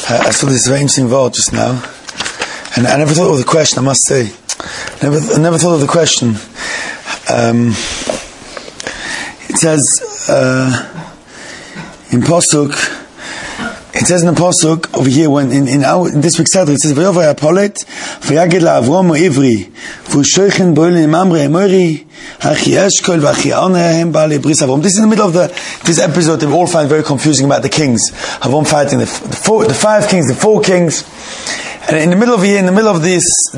I saw this very interesting word just now, and I never thought of the question, I must say. I never thought of the question. It says in Pasuk, it says in the Pasuk over here, when in this week's Seder, it says, V'yovar Apolet, V'yagid la'Avrom Ivri, V'ushoichen bo'ilin mamre emori, Hachi Eshkol, V'achi Onehem ba'alei bris Avrom. This is in the middle of this episode that we all find very confusing about the kings. Avrom fighting the 5 kings, the 4 kings. And in the middle of the year, in the middle of this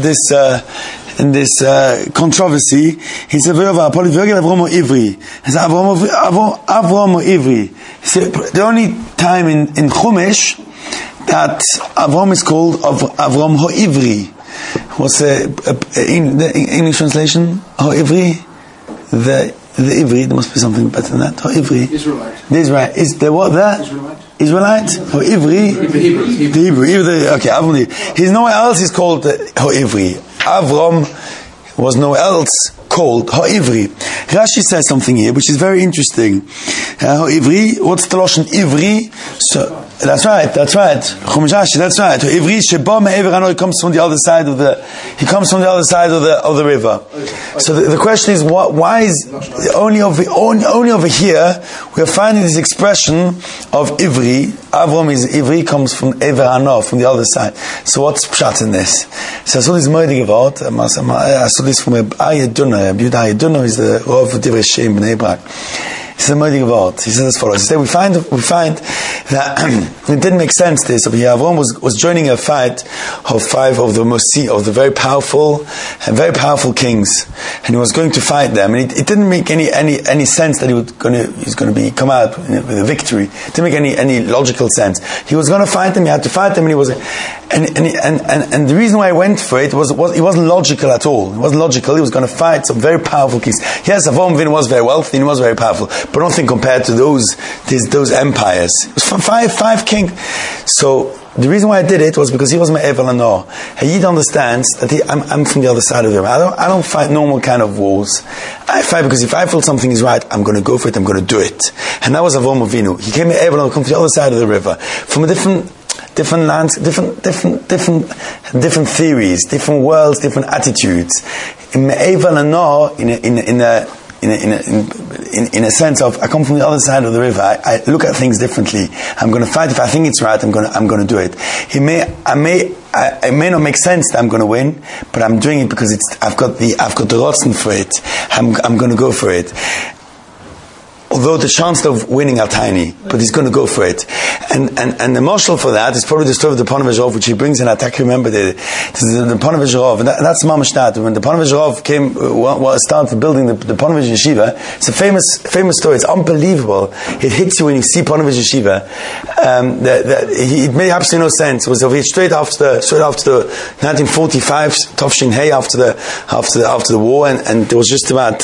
controversy, he said, "V'yovar Apolet, V'yagid la'Avrom Ivri." He said, Avrom Ivri. He said, the only time in Chumash that Avrom is called Avrom Ha'ivri. What's the English translation? Ha'ivri? The Ivri, there must be something better than that. Ha'ivri. Israelite. The Israelite. Is there what there? Israelite? Ha'ivri? The Hebrew. Okay, Avrom. He's nowhere else he's called Ha'ivri. Avrom was nowhere else called Ha'ivri. Rashi says something here which is very interesting. Ha'ivri, what's the Lashon Ivri? So that's right. Chumash Rashi, that's right. Ha'ivri sheba me'ever hano, he comes from the other side of the river. So the question is, why is only over here we are finding this expression of Ivri? Avram is Ivri, comes from Ever Hano, from the other side. So what's pshat in this? So I saw this moedige word. I saw this from Aryeh Dunner. Aryeh Dunner is the Rav of Divrei Shem Bnei Brak. He says a moedige word. He says as follows. He said we find that it didn't make sense. This over here, Avram was joining a fight of 5 of the very powerful kings, and he was going to fight them. And it didn't make any sense that he's going to come out with a victory. It didn't make any logical sense. He was going to fight them. He had to fight them, and he was. And the reason why he went for it was it wasn't logical at all. It wasn't logical. He was going to fight some very powerful kings. Yes, Avram Avinu was very wealthy and he was very powerful, but nothing compared to those empires. It was five kings. So the reason why I did it was because he was my Evel Anor. He understands that I'm from the other side of the river. I don't fight normal kind of wars. I fight because if I feel something is right, I'm going to go for it. I'm going to do it. And that was Avram Avinu. He came to Evel Anor, come from the other side of the river, from a different lands, different theories, different worlds, different attitudes. In a sense of, I come from the other side of the river. I look at things differently. I'm going to fight. If I think it's right, I'm going to do it. It may not make sense that I'm going to win, but I'm doing it because I've got the rotzen for it. I'm going to go for it. Although the chances of winning are tiny, but he's going to go for it. And the marshal for that is probably the story of the Ponevezh, which he brings in attack. Remember the Ponevezh, and that's Mamash Tat. When the Ponevezh started building the Ponevezh Yeshiva, it's a famous story. It's unbelievable. It hits you when you see Ponevezh Yeshiva. It made absolutely no sense. It was straight after the 1945 Tovshin Hay, after the war, and there was just about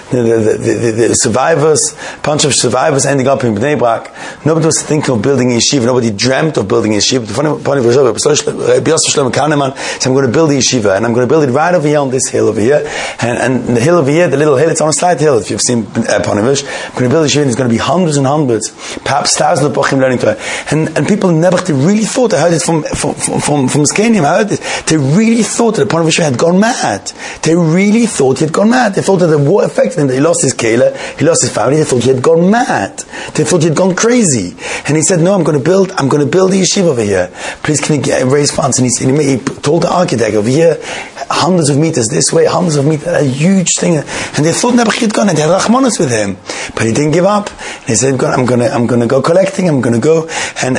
the survivors. Bunch of survivors ending up in Bnei Brak. Nobody was thinking of building a yeshiva. Nobody dreamt of building a yeshiva. The funny part of Rabbi Yosef Shlomo Kahneman said, I'm going to build a yeshiva, and I'm going to build it right over here on this hill over here. And the hill over here, the little hill, it's on a slight hill, if you've seen Ponevezh. I'm going to build a yeshiva, and there's going to be hundreds and hundreds, perhaps thousands of Bochim learning Torah. And people never really thought, I heard it from Skanim, I heard this, they really thought that Ponevezh had gone mad. They really thought he had gone mad. They thought that the war affected him, that he lost his keilah, he lost his family. They thought he had gone mad. They thought he had gone crazy. And he said, no, I'm going to build a yeshiva over here. Please, can you raise funds? And he told the architect over here, hundreds of meters this way, hundreds of meters, a huge thing. And they thought Nebuchadnezzar had gone, and they had Rachmanos with him. But he didn't give up. And he said, I'm going to go collecting, I'm going to go. And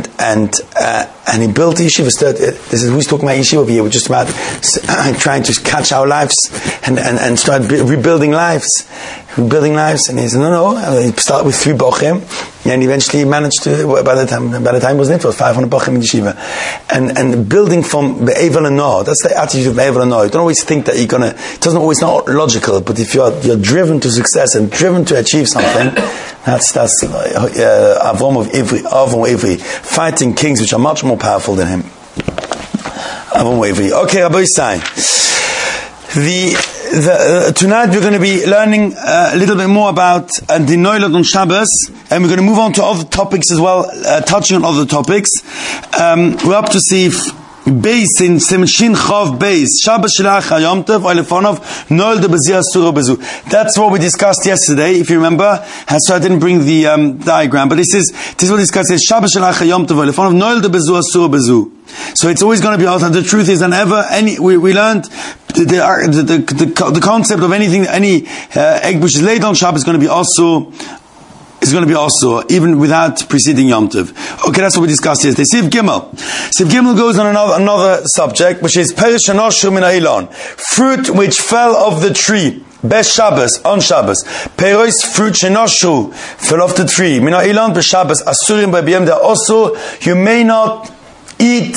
he built the yeshiva. This is, who's talking about yeshiva over here? We're just about trying to catch our lives and start rebuilding lives. And he said, no, he started with 3 bochim, and eventually he managed to, by the time it was 500 bochim in yeshiva. And building from Be'evel Anor, that's the attitude of Be'evel Anor. You don't always think that it doesn't always not logical, but if you're driven to success and driven to achieve something, that's Avram of Ivri, fighting kings which are much more powerful than him. Avram of Ivri. Okay, Rabbi Yisai. Tonight we're going to be learning a little bit more about the Noilad on Shabbos, and we're going to move on to other topics as well, touching on other topics. We're up to see Beis in Simshin Chav Beis Shabbos Shelach Hayom Tov Olefonov Noilad Bezir Asura Bezu. That's what we discussed yesterday, if you remember. So I didn't bring the diagram, but this is what we discussed. Shabbos Shelach Hayom Tov Olefonov Noilad Bezu Asura Bezu. So it's always going to be also. The truth is, we learned the concept of any egg which is laid on Shabbos is going to be also. Is going to be also, even without preceding Yom Tov. Okay, that's what we discussed yesterday. Siv Gimel. Siv Gimel goes on another subject, which is Perish Shenoshu Min Ha'ilon. Fruit which fell off the tree. Bes Shabbos, on Shabbos. Peros, fruit Shenoshu, fell off the tree. Min Ha'ilon, Bes Shabbos, Asurim B'Biyem. There also, you may not eat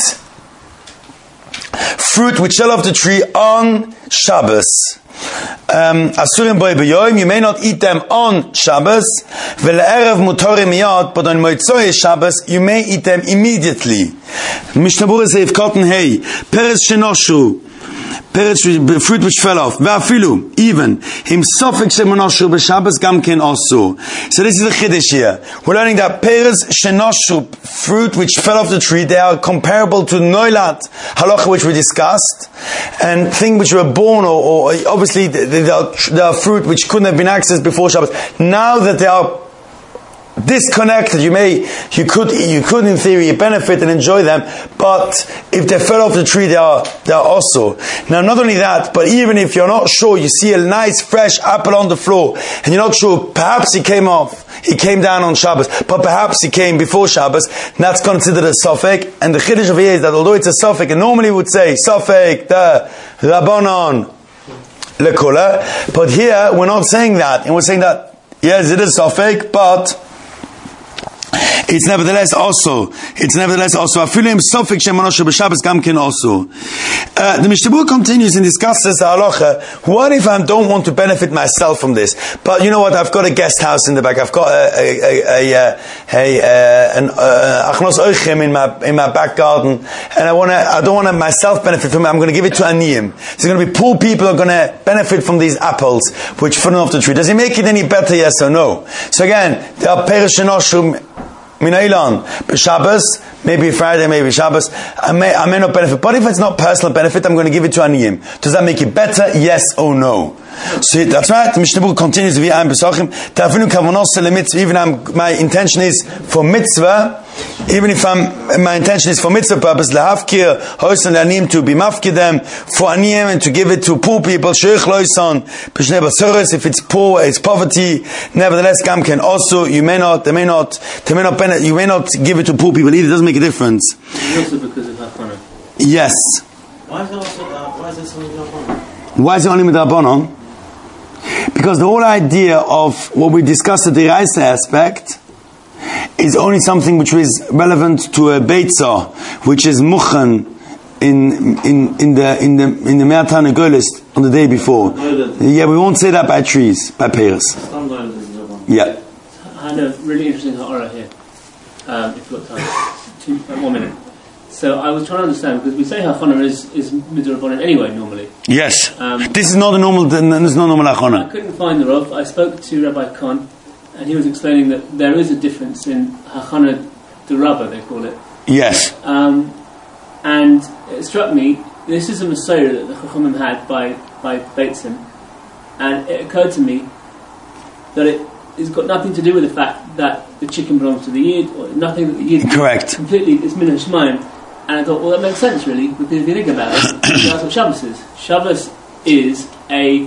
fruit which fell off the tree on Shabbos. Asurim boy b'yoyim, you may not eat them on Shabbos. V'le'erev mutorim miyad, but on Moitzoy Shabbos you may eat them immediately. Mishnah Berurah Seif Cotton Hey, Peretz Shenoshu, fruit which fell off. Ve'afilu, even him sofek shemonoshu b'Shabbos gamken also. So this is a chiddush here. We're learning that peretz shenoshu, fruit which fell off the tree, they are comparable to noilat halacha, which we discussed, and things which were born, or obviously they are fruit which couldn't have been accessed before Shabbos. Now that they are disconnected, you could in theory benefit and enjoy them, but if they fell off the tree, they are also. Now, not only that, but even if you're not sure, you see a nice fresh apple on the floor, and you're not sure, perhaps he came down on Shabbos, but perhaps he came before Shabbos, that's considered a sofek. And the chiddush of here is that although it's a sofek, and normally we would say sofek the Rabbanon lekola, but here we're not saying that, and we're saying that yes, it is sofek, but it's nevertheless also. Afilim sofik shemonoshu b'Shabbos gamken also. The Mishnah Berurah continues and discusses the halacha. What if I don't want to benefit myself from this? But you know what? I've got a guest house in the back. I've got an achnos oichem in my back garden, and I don't want to myself benefit from it. I'm going to give it to aniyim. So going to be poor people are going to benefit from these apples which fell off the tree. Does it make it any better? Yes or no? So again, there are peresh shenoshu Min Ha'ilon, Shabbos, maybe Friday, maybe Shabbos, I may not benefit. But if it's not personal benefit, I'm going to give it to aniyim. Does that make it better? Yes or no? So that's right. The Mishnah Berurah continues, even my intention is for mitzvah, even if my intention is for mitzvah purpose, lahafkir hoisan le'aniyim, to be mafkir them for aniyim and to give it to poor people. Sheich loisan b'shnei basoros, if it's poor, it's poverty. Nevertheless, gamken also, you may not give it to poor people either. It doesn't make a difference. Also because of Hafana. Yes. Why is it something Hafana? Why is it only with Rabbanon? Because the whole idea of what we discussed at the Reise aspect is only something which is relevant to a Beitzah, which is Muchen in the Me'atan Golis on the day before. Yeah, we won't say that by trees, by pears. Yeah. I had a really interesting ha'ara here. If you've got time, 1 minute. So I was trying to understand, because we say ha'chana is midrabanan anyway normally. Yes. This is not a normal. There's no normal ha'chana. I couldn't find the Rav. I spoke to Rabbi Kahn, and he was explaining that there is a difference in ha'chana d'Rabba, they call it. Yes. And it struck me, this is a Masorah that the Chachamim had by Beitzim, and it occurred to me that it's got nothing to do with the fact that the chicken belongs to the Yid, or nothing that the Yid... Correct. Completely, it's min hashmayim. And I thought, well, that makes sense, really, because if you think about it, that's what Shabbos is. Shabbos is an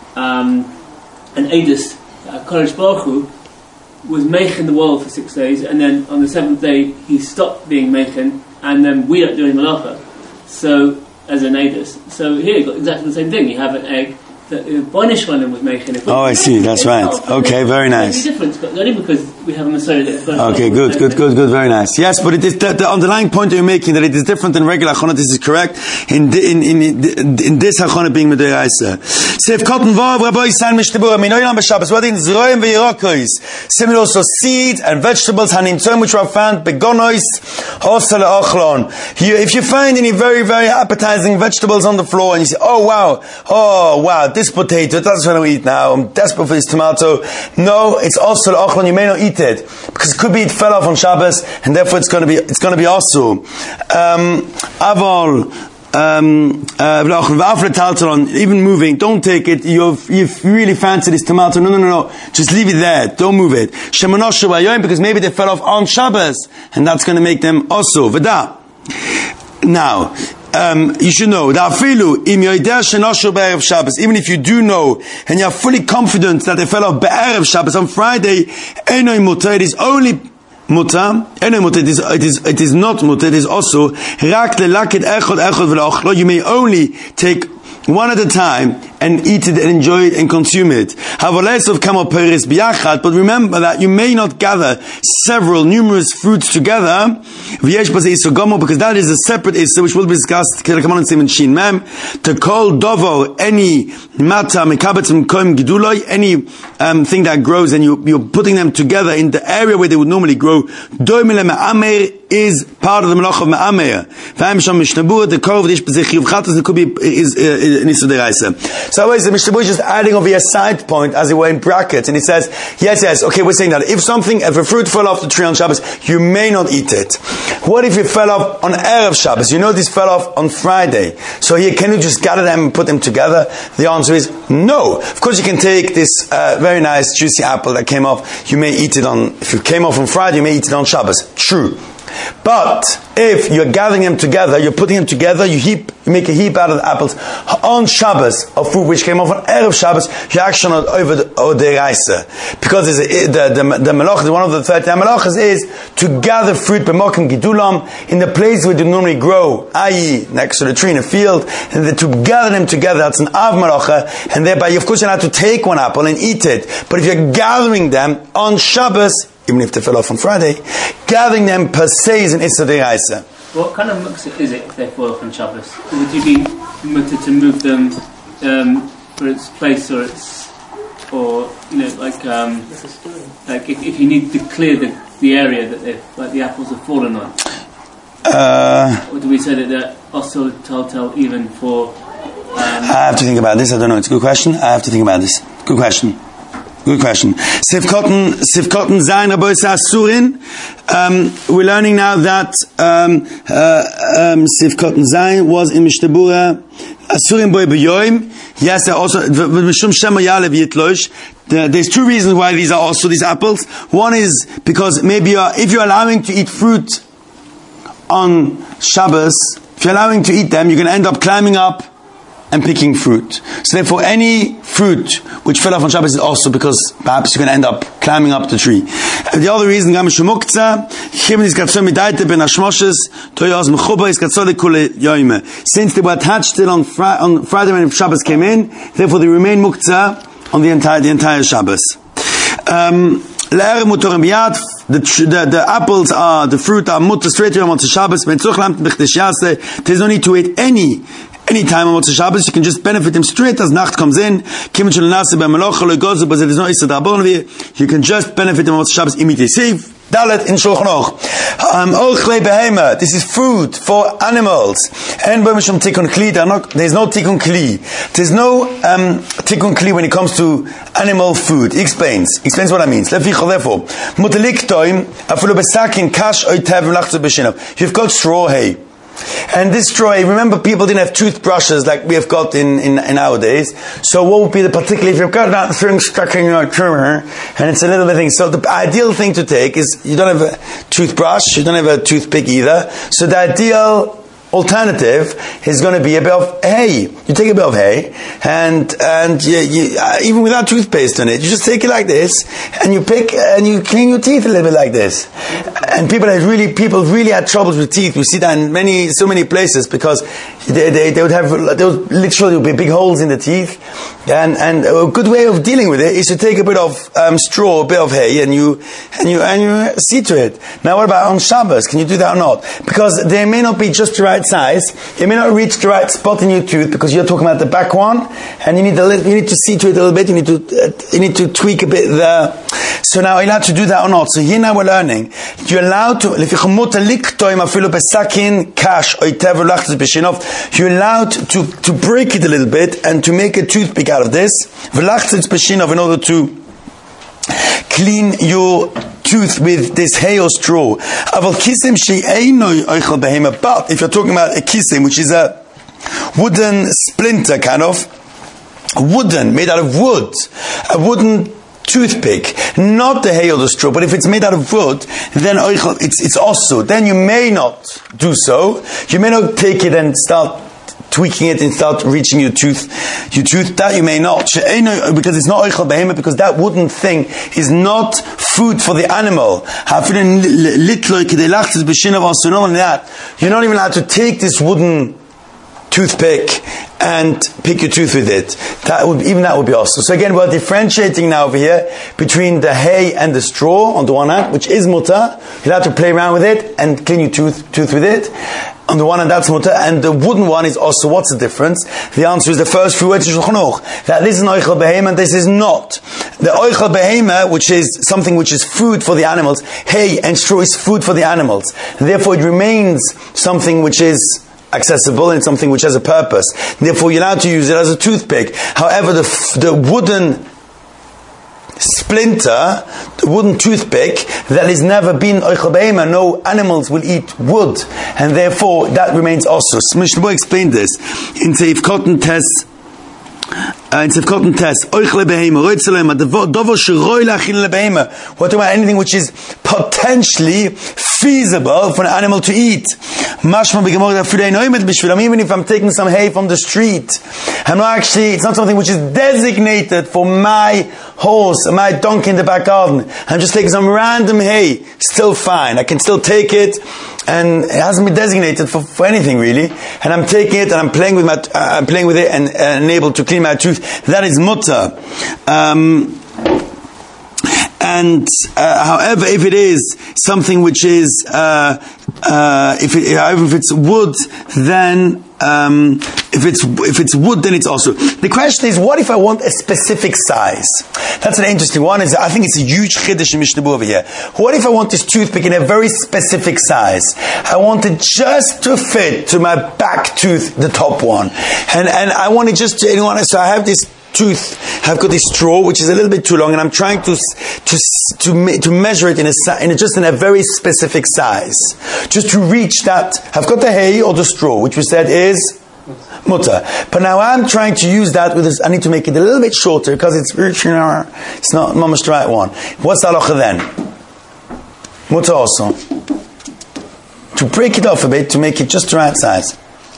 Eidos, Kodesh Baruch Hu was meichen the world for 6 days, and then on the 7th day he stopped being meichen, and then we are doing malacha. So, as an Eidos. So here you've got exactly the same thing. You have an egg that Boinish was meichen. Oh, I see. That's right. Okay, very nice. It's different, but only because we have a Masori that's both. Okay, good, very nice. Yes, but it is the underlying point that you're making, that it is different than regular Hachana. This is correct. In this Hachana being Medeiaisa. Seif Cotton Vav Rabbi San Mishtebura Minoyam B'Shabbos. What in Zroim v'Yirokos. Similar also seeds and vegetables Hanim Tzom, which are found Begonois Hosel Ochlon. If you find any very, very appetizing vegetables on the floor and you say, oh wow, this potato, that's what I eat now. I'm desperate for this tomato. No, it's also Ochlon. You may not eat it because it could be it fell off on Shabbos, and therefore it's going to be also Avol. Even moving, don't take it. You really fancy this tomato. No. Just leave it there. Don't move it. Because maybe they fell off on Shabbos, and that's going to make them also Veda. Now, you should know that even if you do know and you are fully confident that they fell off be'erev Shabbos on Friday, it is only muta. It is not muta. It is also you may only take one at a time and eat it and enjoy it and consume it. But remember that you may not gather numerous fruits together, because that is a separate issa which will be discussed to call dovo any mata any thing that grows and you're putting them together in the area where they would normally grow is part of the melach of me'amer. The kov could be So the Mishnah is just adding over a side point as it were in brackets, and he says, yes, okay, we're saying that if a fruit fell off the tree on Shabbos, you may not eat it. What if it fell off on Erev Shabbos? You know this fell off on Friday. So here, can you just gather them and put them together? The answer is no. Of course you can take this very nice juicy apple that came off, if it came off on Friday, you may eat it on Shabbos. True. But if you're gathering them together, you're putting them together, you make a heap out of the apples on Shabbos of food which came off on Erev Shabbos, you're actually not over the Odeiraisa. Because the melachas, one of the 30 melachas is to gather fruit b'mokim gidulam in the place where they normally grow, i.e. next to the tree in a field, and to gather them together, that's an av melacha, and thereby of course you're not to take one apple and eat it. But if you're gathering them on Shabbos, even if they fell off on Friday, gathering them per se is an Issa D'Oraisa. What kind of muktzah is it if they fall off on Shabbos? Would you be permitted to move them for its place or if you need to clear the area that the apples have fallen on? Or do we say that they're also telltale even for... I have to think about this. I don't know. It's a good question. I have to think about this. Good question. Sifkotten Zayin Rabbi Asurin. We're learning now that Sifkotten Zayin was in Mishnah Asurin Boy B'Yoim. Yes, also there's two reasons why these are also these apples. One is because maybe if you're allowing to eat fruit on Shabbos, if you're allowing to eat them, you're going to end up climbing up and picking fruit. So therefore any fruit which fell off on Shabbos is also because perhaps you're going to end up climbing up the tree. The other reason, since they were attached still on Friday when Shabbos came in, therefore they remain muktzah on the entire Shabbos. The apples are, the fruit are mutter straight away on Shabbos. There's no need to wait any time on Motzei Shabbos. You can just benefit them straight as Nacht comes in. But there's no Issa D'Rabbanan over here. You can just benefit them on Motzei Shabbos immediately. Dalet in Shulchan Aruch. This is food for animals. And there's no Tikkun Kli. There's no Tikkun Kli when it comes to animal food. He explains what that means. You've got straw hay. And this straw, remember people didn't have toothbrushes like we have got in nowadays. So what would be the particular, if you've got that thing stuck in your trimmer, and it's a little bit thing. So the ideal thing to take is, you don't have a toothbrush, you don't have a toothpick either. So the ideal alternative is going to be a bit of hay. You take a bit of hay, and you, even without toothpaste on it, you just take it like this, and you pick and you clean your teeth a little bit like this. And people really had troubles with teeth. We see that in so many places because they would literally be big holes in the teeth. And a good way of dealing with it is to take a bit of straw, a bit of hay, and you see to it. Now, what about on Shabbos? Can you do that or not? Because they may not be just the right size. You may not reach the right spot in your tooth because you're talking about the back one, and you need to see to it a little bit. You need to tweak a bit there. So now, are you allowed to do that or not? So here now we're learning. You're allowed to. You're allowed to break it a little bit and to make a toothpick out of this. In order to clean your tooth with this hay or straw. But if you're talking about a kisim, which is a wooden splinter kind of, made out of wood, a wooden toothpick, not the hay or the straw, but if it's made out of wood, then it's also. Then you may not do so. You may not take it and start tweaking it and start reaching your tooth. That you may not, because it's not oichel behema, because that wooden thing is not food for the animal. You're not even allowed to take this wooden toothpick and pick your tooth with it. That would be also. So again, we're differentiating now over here between the hay and the straw on the one hand, which is mutter. You'll have to play around with it and clean your tooth with it. On the one hand, that's mutter, and the wooden one is also. What's the difference? The answer is the first few words of Shulchan Aruch, that this is an oichel behema and this is not. The oichel behema, which is something which is food for the animals, hay and straw is food for the animals. Therefore, it remains something which is accessible and something which has a purpose. Therefore, you're allowed to use it as a toothpick. However, the wooden splinter, the wooden toothpick, that has never been oichel behema, no animals will eat wood, and therefore that remains also. Mishnah Berurah explained this in Seif Cotton Test. We're talking about anything which is potentially feasible for an animal to eat. Even if I'm taking some hay from the street, it's not something which is designated for my horse, my donkey in the back garden. I'm just taking some random hay, still fine. I can still take it, and it hasn't been designated for anything really. And I'm taking it and I'm playing with it and able to clean my tooth. That is mutter. However, if it is something which is, if it's wood, then if it's wood, then it's also. The question is, what if I want a specific size? That's an interesting one. I think it's a huge chiddush in Mishnah Berurah over here. What if I want this toothpick in a very specific size? I want it just to fit to my back tooth, the top one, and I want it just to. So I have this tooth. I've got this straw which is a little bit too long, and I'm trying to measure it in a very specific size, just to reach that. I've got the hay or the straw, which we said is mutter, but now I'm trying to use that with this. I need to make it a little bit shorter because it's not mamash the right one. What's the halacha then? Mutter also, to break it off a bit to make it just the right size.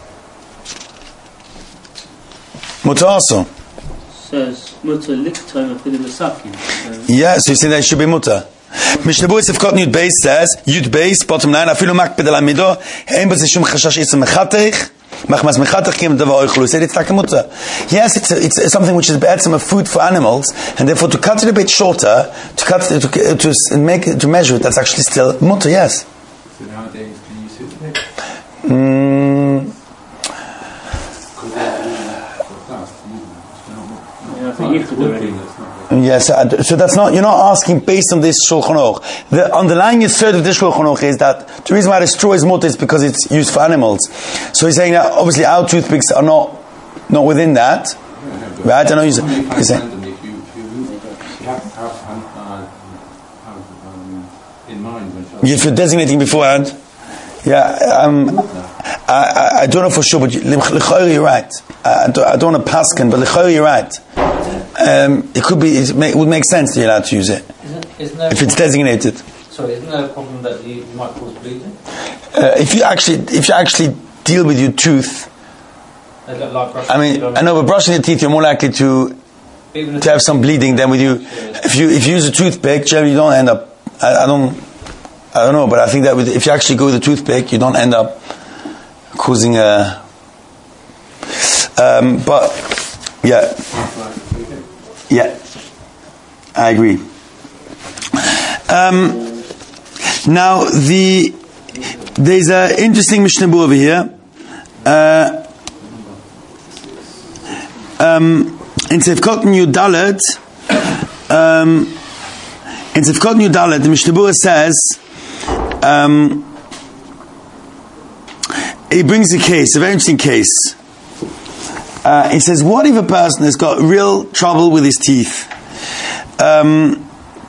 Mutter also. Says mutter liktoim afilu b'sakin. Yeah, so you say that it should be mutter. Mishnah Berurah Sefkot Yud Beis says, Yud Beis, bottom line, afilu makpid al amido, ein b'zeh shum chashash itzem mechatech, machmas mechatech kim davar oichlu. He said it's like a mutter. Yes, it's something which is be'etzem a food for animals, and therefore to cut it a bit shorter, to measure it, that's actually still mutter, yes. So nowadays, can you use it? Yes, so that's not. You're not asking based on this Shulchan Aruch. The underlying yesod of this Shulchan Aruch is that the reason why the straw is mutter is because it's used for animals. So he's saying that obviously our toothpicks are not within that, right? I know you're saying. If you have in mind when if you're designating beforehand, I don't know for sure, but you're right. I don't want to paskin, but you're right. It could be. It would make sense that you're allowed to use it if it's designated. Sorry, isn't there a problem that you might cause bleeding? If you actually deal with your tooth. Like I mean, I know, but brushing your teeth, you're more likely to have some bleeding than with you. If you use a toothpick, generally you don't end up. I don't know, but I think that if you actually go with a toothpick, you don't end up causing a. But yeah, I agree. Now there's an interesting Mishnah Berurah over here. In Sefkot Yud Dalet, the Mishnah Berurah says, he brings a case, a very interesting case. He says, what if a person has got real trouble with his teeth? And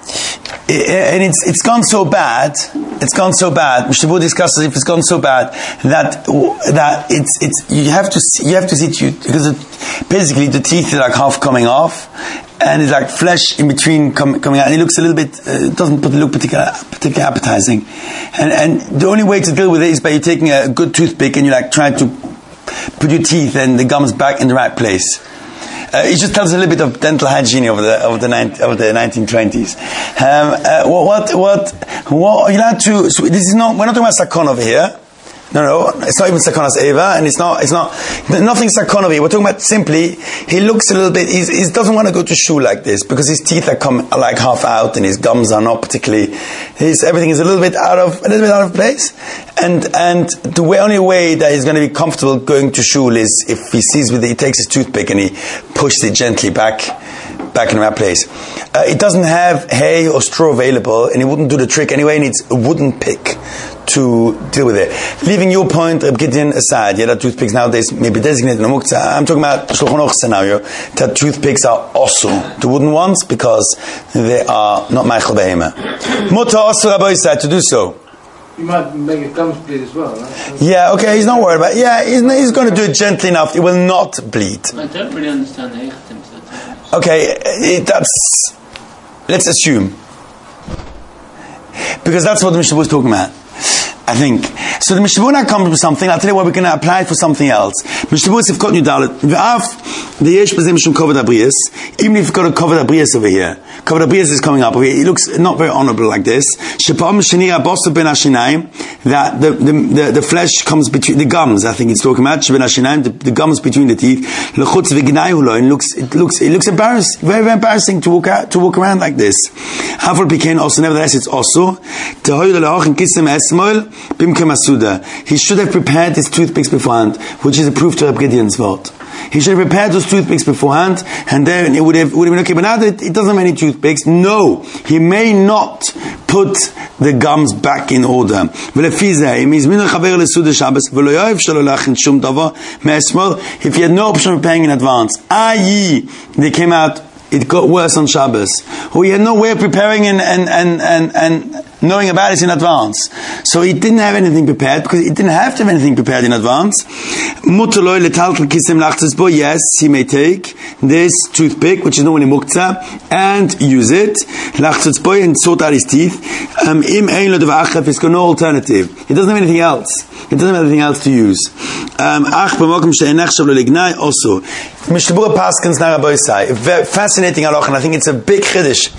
it's gone so bad. Mishnah Berurah discusses if it's gone so bad that it's you have to see because basically the teeth are like half coming off, and it's like flesh in between coming out, and it looks a little bit doesn't look particularly appetizing, and the only way to deal with it is by you taking a good toothpick and you like trying to put your teeth and the gums back in the right place. It just tells a little bit of dental hygiene over the 1920s. What you're allowed to? So this is not. We're not talking about sakon over here. No, it's not even sakonas eva, and it's not nothing sakon over here. We're talking about simply he looks a little bit. He doesn't want to go to shul like this because his teeth are like half out and his gums are not particularly. Everything is a little bit out of place, and the only way that he's going to be comfortable going to shul is if he sees he takes his toothpick and he pushes it gently back in the right place. It doesn't have hay or straw available, and it wouldn't do the trick anyway. It needs a wooden pick to deal with it. Leaving your point, Reb Gideon, aside, that toothpicks nowadays may be designated in a muktzah. I'm talking about Shulchan Aruch scenario, that toothpicks are also the wooden ones because they are not meichel behema. Mutter also Rabbi said to do so. You might make your gums bleed as well, right? Yeah, okay, he's not worried about it. Yeah, he's going to do it gently enough. It will not bleed. I don't really understand the Eichatim. Okay, let's assume. Because that's what the Mishnah was talking about, I think. So the Mishnah Berurah comes with something. I'll tell you what, we can apply it for something else. Mishnah Berurah Sefkot Yud Dalet. Even if you've got a covered abrius over here, covered abrius is coming up over here. It looks not very honorable like this. That the flesh comes between the gums. I think it's talking about the gums between the teeth. It looks embarrassing, very, very embarrassing to walk around like this. Nevertheless, it's also he should have prepared his toothpicks beforehand, which is a proof to Reb Gideon's vote. He should have prepared those toothpicks beforehand, and then it would have been okay. But now that it doesn't have any toothpicks, no, he may not put the gums back in order. If he had no option of preparing in advance, i.e., they came out, it got worse on Shabbos, or he had no way of preparing and knowing about it in advance. So he didn't have anything prepared because he didn't have to have anything prepared in advance. Yes, he may take this toothpick, which is normally muktzah, and use it, and sort out his teeth. If he's got no alternative, he doesn't have anything else. He doesn't have anything else to use. Also, Mishnah Berurah Paskins Narabosai, fascinating halach, and I think it's a big chiddush.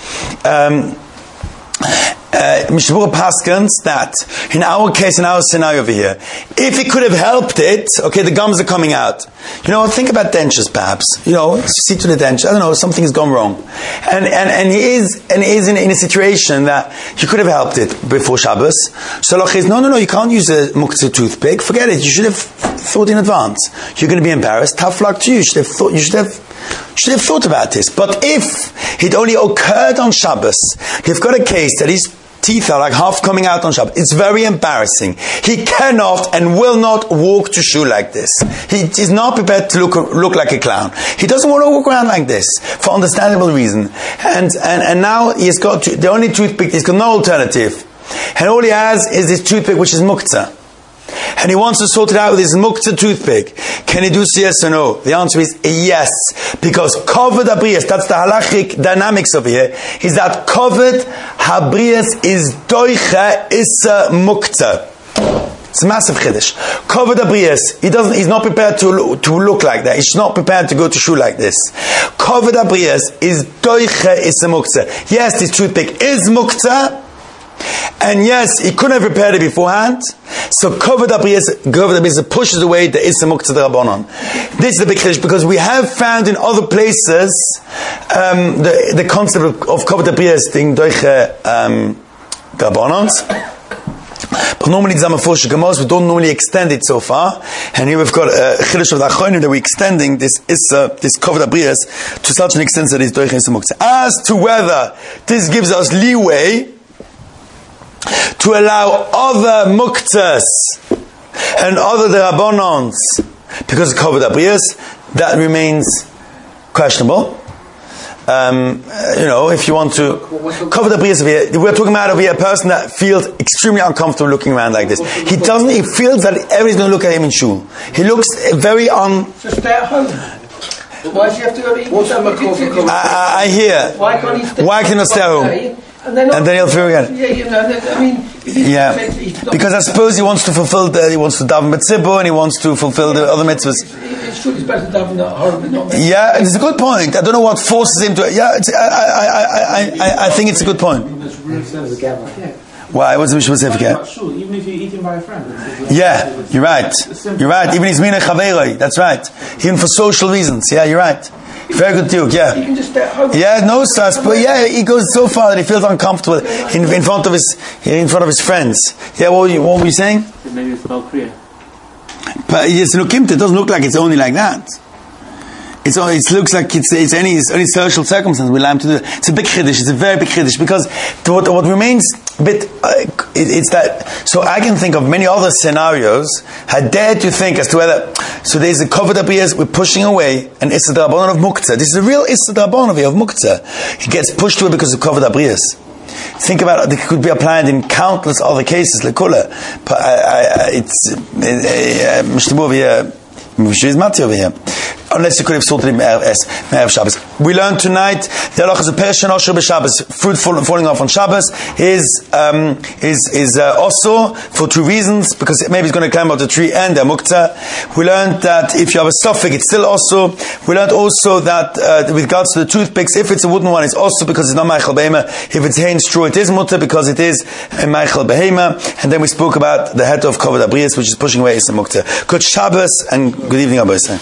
Mishnah Berurah Paskins that in our case, in our scenario over here, if he could have helped it, okay, the gums are coming out. Think about dentures, perhaps. See to the denture. I don't know, something has gone wrong, and he is in a situation that you could have helped it before Shabbos. So Loch is no, you can't use a muktzah toothpick. Forget it. You should have thought in advance. You're going to be embarrassed. Tough luck to you. You should have thought about this. But if it only occurred on Shabbos, you've got a case that his teeth are like half coming out on Shabbos. It's very embarrassing. He cannot and will not walk to shul like this. He is not prepared to look like a clown. He doesn't want to walk around like this for understandable reason. And now he's got the only toothpick. He's got no alternative, and all he has is this toothpick, which is muktzah. And he wants to sort it out with his muktzah toothpick. Can he do yes or no? The answer is yes. Because covered habrius, that's the halachic dynamics over here, is that covered habrius is doicha issa muktzah. It's a massive chiddush. Kovod Abrius, he's not prepared to look like that. He's not prepared to go to shul like this. Kovod Abrius is doiche is a muktzah. Yes, this toothpick is muktzah, and yes, he couldn't have prepared it beforehand. So Kovod Abrius pushes away the Issa Muktzah D'Rabbanan. This is the big chiddush, because we have found in other places the concept of Kovod Abrius being doiche D'Rabbanan. But normally we don't normally extend it so far, and here we've got a chiddush of the Achronim that we're extending this Kovod Abrius to such an extent that it's doiche Issa Muktzah. As to whether this gives us leeway to allow other muktzahs and other derabbanans because of Kovod Abrius, that remains questionable. If you want to Kovod Abrius, we're talking about over here a person that feels extremely uncomfortable looking around like this. He feels that everybody's going to look at him in shul. He looks very So stay at home. Why does he have to go to eat? I hear. Why can't he stay? Why can he stay at home? And then he'll feel again. Because I suppose he wants to fulfill he wants to daven b'tzibur, and he wants to fulfill the other mitzvahs. It's true, it's better to daven at home than not. Yeah, it's a good point. I don't know what forces him to. Yeah, I think it's a good point. Why? What's the Mishnah specific? Even if you're eating by a friend. Yeah, you're right. You're right. Even his mina chaveiroi. That's right. Even for social reasons. Yeah, you're right. Very good diuk, yeah. You can just stay at home. Yeah, no, sir. But yeah, he goes so far that he feels uncomfortable in front of his friends. Yeah, what were you saying? Maybe it's Valkyria. But it's lukimta. It doesn't look like it's only like that. It looks like it's any social circumstance we allow him to do it. It's a big chiddush. It's a very big chiddush, because what remains a bit it's that. So I can think of many other scenarios. I dare to think as to whether. So there's a Kovod Abrius, we're pushing away an Issa D'Rabbanan of Muktzah. This is a real Issa D'Rabbanan of Muktzah. He gets pushed away because of Kovod Abrius. Think about it. It could be applied in countless other cases. Lekula, but it's Mishtabu over here. Mishtabu is Mati over here. Unless you could have sorted him Erev Shabbos. We learned tonight the halach is a Persian Osher b'Shabbos. Fruit falling off on Shabbos is also for two reasons, because maybe it's going to climb out the tree and the muktzah. We learned that if you have a suffix, it's still also. We learned also that with regards to the toothpicks, if it's a wooden one, it's also because it's not Meichel Behema. If it's hay and straw, it is mutter because it is Meichel Behema. And then we spoke about the head of Kovod Abrius, which is pushing away Issa Muktzah. Good Shabbos and good evening, Abba.